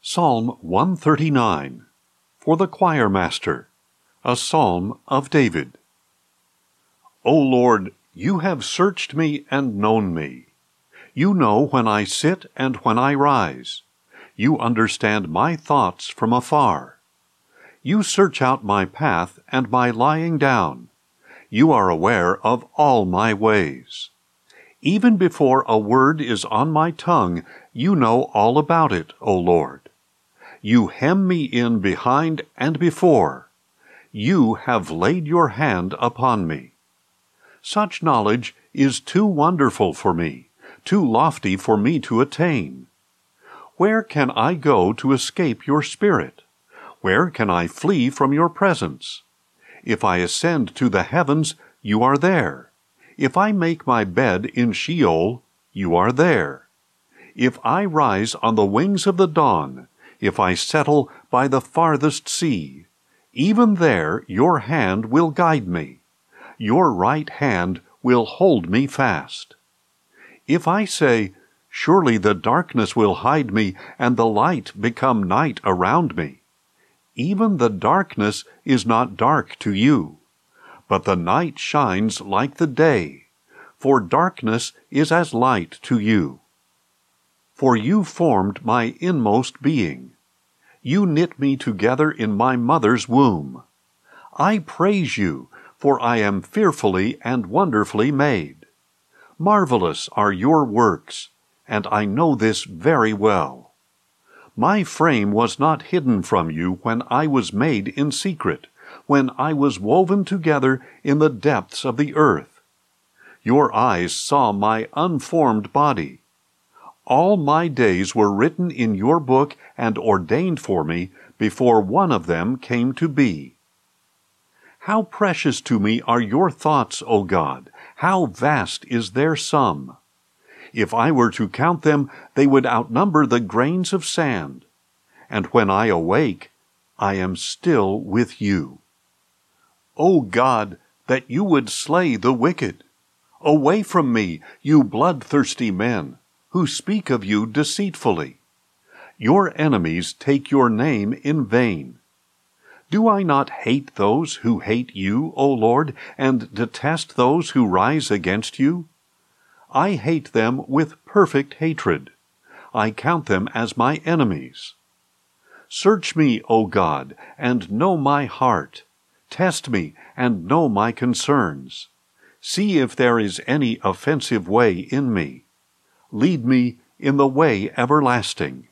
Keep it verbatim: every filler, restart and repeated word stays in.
Psalm one thirty-nine, for the choir master, a psalm of David. O Lord, you have searched me and known me. You know when I sit and when I rise. You understand my thoughts from afar. You search out my path and my lying down. You are aware of all my ways. Even before a word is on my tongue, you know all about it, O Lord. You hem me in behind and before. You have laid your hand upon me. Such knowledge is too wonderful for me, too lofty for me to attain. Where can I go to escape your spirit? Where can I flee from your presence? If I ascend to the heavens, you are there. If I make my bed in Sheol, you are there. If I rise on the wings of the dawn, if I settle by the farthest sea, even there your hand will guide me. Your right hand will hold me fast. If I say, surely the darkness will hide me, and the light become night around me, even the darkness is not dark to you, but the night shines like the day, for darkness is as light to you. For you formed my inmost being. You knit me together in my mother's womb. I praise you, for I am fearfully and wonderfully made. Marvelous are your works, and I know this very well. My frame was not hidden from you when I was made in secret, when I was woven together in the depths of the earth. Your eyes saw my unformed body. All my days were written in your book and ordained for me before one of them came to be. How precious to me are your thoughts, O God! How vast is their sum! If I were to count them, they would outnumber the grains of sand. And when I awake, I am still with you. O God, that you would slay the wicked! Away from me, you bloodthirsty men, who speak of you deceitfully. Your enemies take your name in vain. Do I not hate those who hate you, O Lord, and detest those who rise against you? I hate them with perfect hatred. I count them as my enemies. Search me, O God, and know my heart. Test me, and know my concerns. See if there is any offensive way in me. Lead me in the way everlasting.